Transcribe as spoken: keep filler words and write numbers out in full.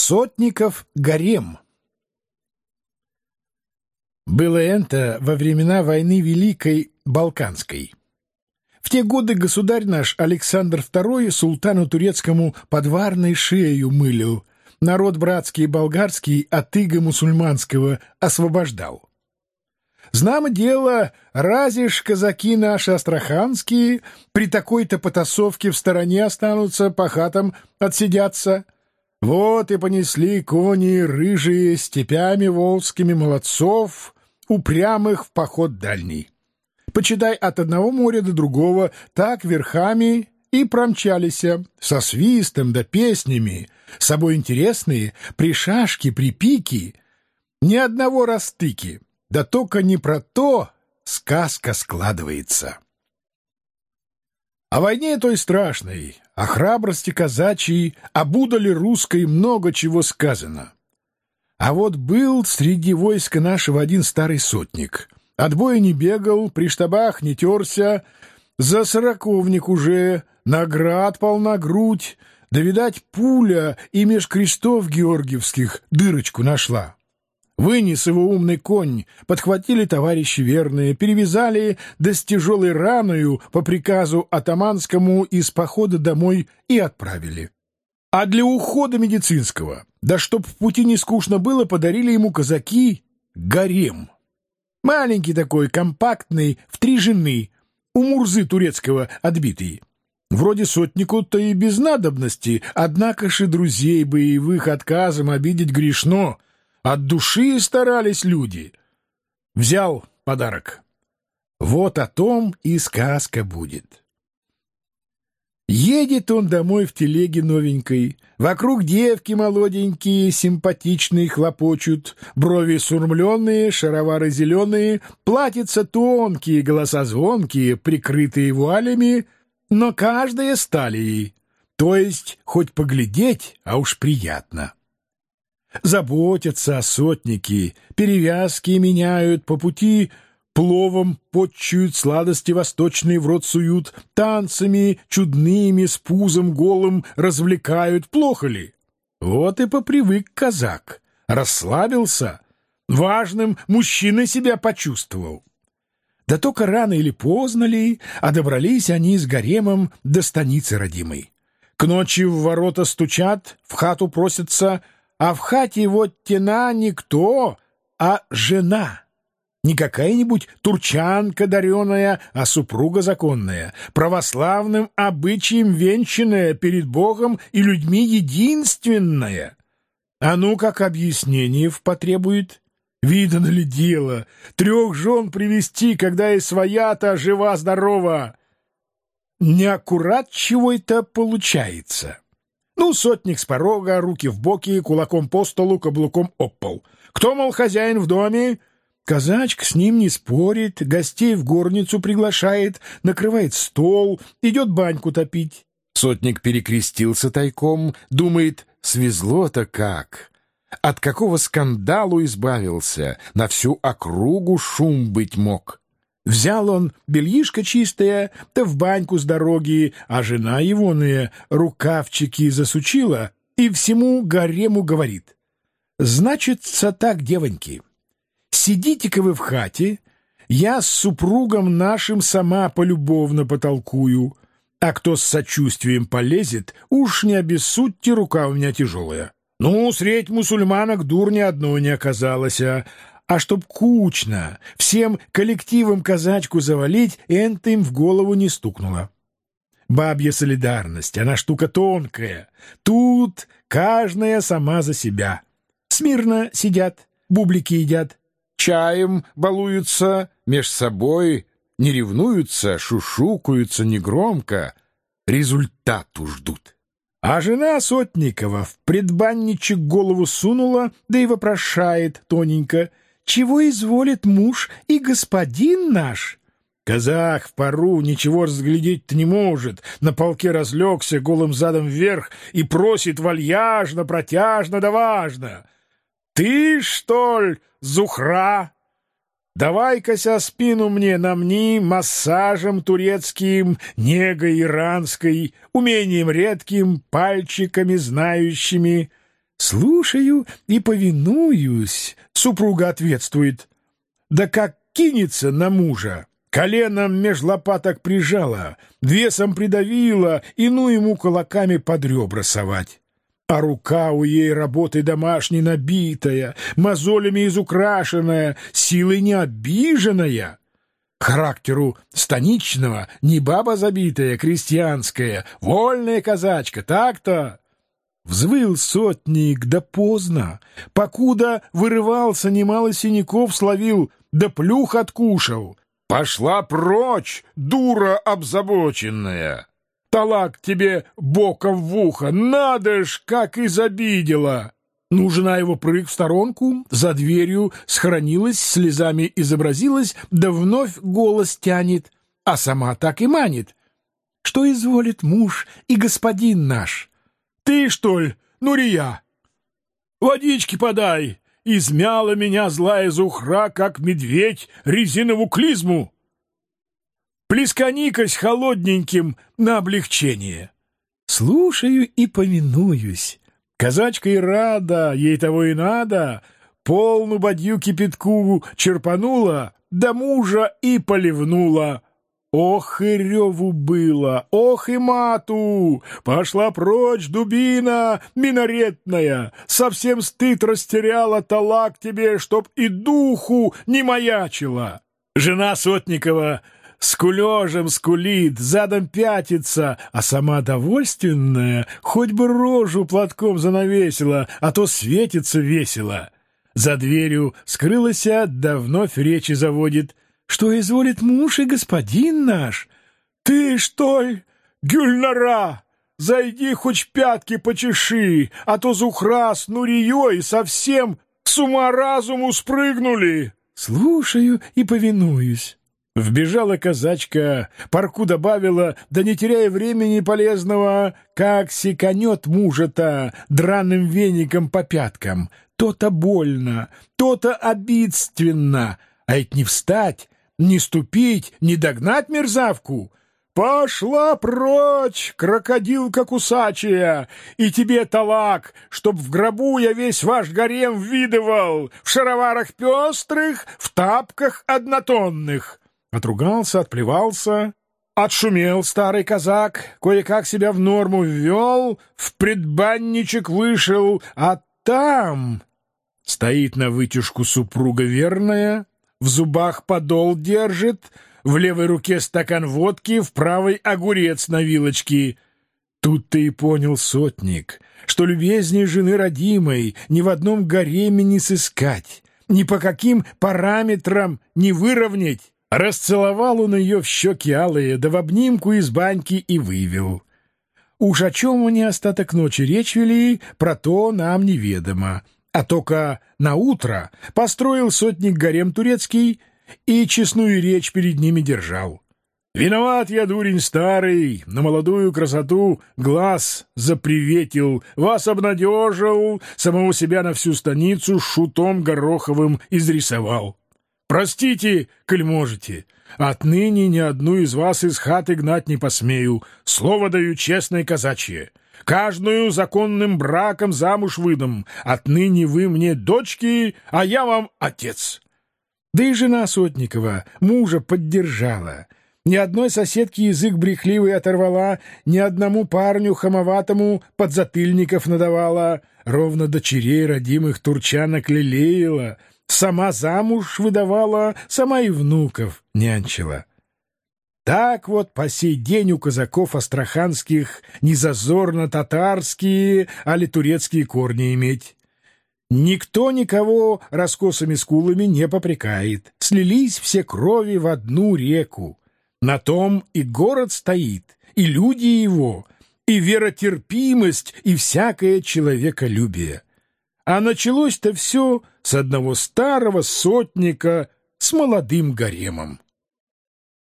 Сотников гарем. Было это во времена войны Великой Балканской. В те годы государь наш Александр второй султану турецкому подварной шею мылил, народ братский и болгарский от ига мусульманского освобождал. Знамо дело, разве ж казаки наши астраханские при такой-то потасовке в стороне останутся, по хатам отсидятся? Вот и понесли кони рыжие степями волжскими молодцов, упрямых в поход дальний. Почитай, от одного моря до другого, так верхами и промчалися, со свистом да песнями, собой интересные, при шашке, при пике, ни одного растыки, да только не про то сказка складывается. О войне той страшной, о храбрости казачьей, об удали русской много чего сказано. А вот был среди войска нашего один старый сотник. От боя не бегал, при штабах не терся, за сороковник уже, наград полна грудь, да, видать, пуля и меж крестов георгиевских дырочку нашла. Вынес его умный конь, подхватили товарищи верные, перевязали, да с тяжелой раною по приказу атаманскому из похода домой и отправили. А для ухода медицинского, да чтоб в пути не скучно было, подарили ему казаки гарем. Маленький такой, компактный, в три жены, у Мурзы турецкого отбитый. Вроде сотнику-то и без надобности, однако же друзей боевых отказом обидеть грешно. От души старались люди. Взял подарок. Вот о том и сказка будет. Едет он домой в телеге новенькой. Вокруг девки молоденькие, симпатичные, хлопочут. Брови сурмленные, шаровары зеленые, платьица тонкие, голоса звонкие, прикрытые вуалями, но каждая с талией. То есть хоть поглядеть, а уж приятно. Заботятся о сотнике, перевязки меняют, по пути пловом подчуют, сладости восточные в рот суют, танцами чудными с пузом голым развлекают. Плохо ли? Вот и попривык казак, расслабился, важным мужчиной себя почувствовал. Да только рано или поздно ли, а добрались они с гаремом до станицы родимой. К ночи в ворота стучат, в хату просятся, а в хате вот тена никто, а жена. Не какая-нибудь турчанка дареная, а супруга законная, православным обычаем венчанная, перед Богом и людьми единственная. А ну, как объяснение потребует? Видано ли дело? Трех жен привести, когда и своя-то жива-здорова? Неаккурат чего-то получается. Ну, сотник с порога, руки в боки, кулаком по столу, каблуком об пол. Кто, мол, хозяин в доме? Казачка с ним не спорит, гостей в горницу приглашает, накрывает стол, идет баньку топить. Сотник перекрестился тайком, думает, свезло-то как. От какого скандалу избавился, на всю округу шум быть мог. Взял он бельишко чистое, да в баньку с дороги, а жена егоная рукавчики засучила и всему гарему говорит: «Значится так, девоньки, сидите-ка вы в хате, я с супругом нашим сама полюбовно потолкую, а кто с сочувствием полезет, уж не обессудьте, рука у меня тяжелая». Ну, средь мусульманок дур ни одной не оказалось, а... А чтоб кучно, всем коллективом казачку завалить, это им в голову не стукнуло. Бабья солидарность, она штука тонкая. Тут каждая сама за себя. Смирно сидят, бублики едят, чаем балуются, меж собой не ревнуются, шушукаются негромко, результату ждут. А жена Сотникова в предбанничек голову сунула, да и вопрошает тоненько: «Чего изволит муж и господин наш?» Казах в пару ничего разглядеть-то не может, на полке разлегся голым задом вверх и просит вальяжно, протяжно да важно: «Ты, что ли, Зухра? Давай-ка-ся спину мне намни массажем турецким, негой иранской, умением редким, пальчиками знающими. «Слушаю и повинуюсь», — супруга ответствует. Да как кинется на мужа, коленом меж лопаток прижала, весом придавила и ну ему кулаками под ребра совать. А рука у ей работой домашней набитая, мозолями изукрашенная, силой не обиженная. Характеру станичного, не баба забитая, крестьянская, вольная казачка, так-то. Взвыл сотник, да поздно, покуда вырывался, немало синяков словил, да плюх откушал. Пошла прочь, дура обзабоченная! Талак тебе боком в ухо, надо ж, как изобидела! Ну, жена его прыг в сторонку, за дверью схоронилась, слезами изобразилась, да вновь голос тянет, а сама так и манит. Что изволит муж и господин наш? Ты, что ли, Нурия? Водички подай! Измяла меня злая зухра, как медведь, резиновую клизму. Плескани-кась холодненьким на облегчение. Слушаю и повинуюсь. Казачка и рада, ей того и надо. Полну бадью кипятку черпанула, да мужа и поливнула. Ох и реву было, ох и мату! Пошла прочь, дубина минаретная! Совсем стыд растеряла, талак тебе, чтоб и духу не маячила! Жена Сотникова с кулежем скулит, задом пятится, а сама довольственная хоть бы рожу платком занавесила, а то светится весело. За дверью скрылась, да вновь речи заводит. Что изволит муж и господин наш? Ты, что ли, Гюльнара, зайди хоть пятки почеши, а то Зухра с Нурией совсем с ума разуму спрыгнули. Слушаю и повинуюсь. Вбежала казачка, парку добавила, да не теряя времени полезного, как секанет мужа-то драным веником по пяткам. То-то больно, то-то обидственно, а ведь не встать, не ступить, не догнать мерзавку. Пошла прочь, крокодилка кусачая, и тебе талак, чтоб в гробу я весь ваш гарем видывал, в шароварах пестрых, в тапках однотонных. Отругался, отплевался, отшумел старый казак, кое-как себя в норму ввел, в предбанничек вышел, а там стоит на вытяжку супруга верная, в зубах подол держит, в левой руке стакан водки, в правой огурец на вилочке. Тут ты и понял, сотник, что любезней жены родимой ни в одном гареме не сыскать, ни по каким параметрам не выровнять. Расцеловал он ее в щеки алые, да в обнимку из баньки и вывел. Уж о чем они остаток ночи речь вели, про то нам неведомо. А только наутро построил сотник гарем турецкий и честную речь перед ними держал. «Виноват я, дурень старый, на молодую красоту глаз заприветил, вас обнадежил, самого себя на всю станицу шутом гороховым изрисовал. Простите, коль можете, отныне ни одну из вас из хаты гнать не посмею, слово даю честное казачье. Каждую законным браком замуж выдам, отныне вы мне дочки, а я вам отец». Да и жена Сотникова мужа поддержала. Ни одной соседке язык брехливый оторвала, ни одному парню хамоватому подзатыльников надавала, ровно дочерей родимых турчанок лелеяла, сама замуж выдавала, сама и внуков нянчила. Так вот по сей день у казаков астраханских не зазорно татарские, али турецкие корни иметь. Никто никого раскосыми скулами не попрекает. Слились все крови в одну реку. На том и город стоит, и люди его, и веротерпимость, и всякое человеколюбие. А началось-то все с одного старого сотника с молодым гаремом.